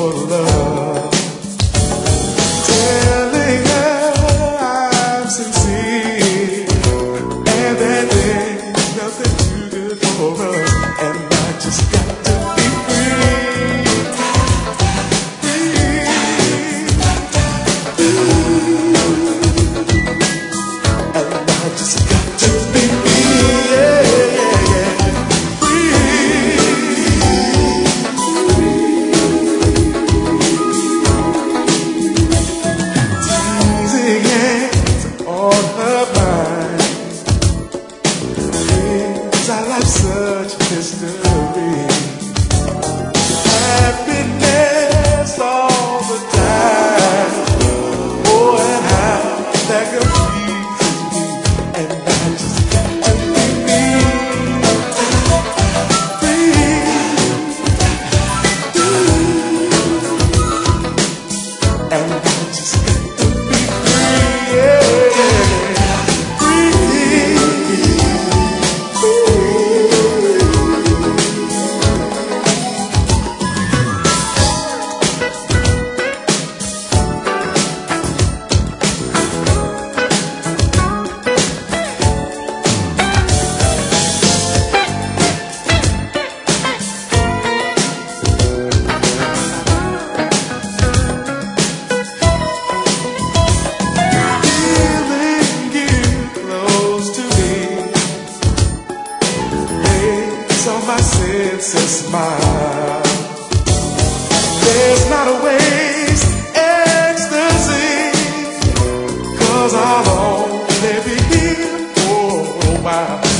for love, telling her I'm sincere and that there's nothing too good for us, and I just got to be free, and I just got to be free, yeah, free. Teasing hands on her mind, is our life such mystery? Happiness all the time, oh, and how that confuses me, and I just got to be free, and I just got to be free, yeah, free. Feeling you close to me makes all my senses smile. There's not a waste ecstasy, 'cause I'll only be here for a while.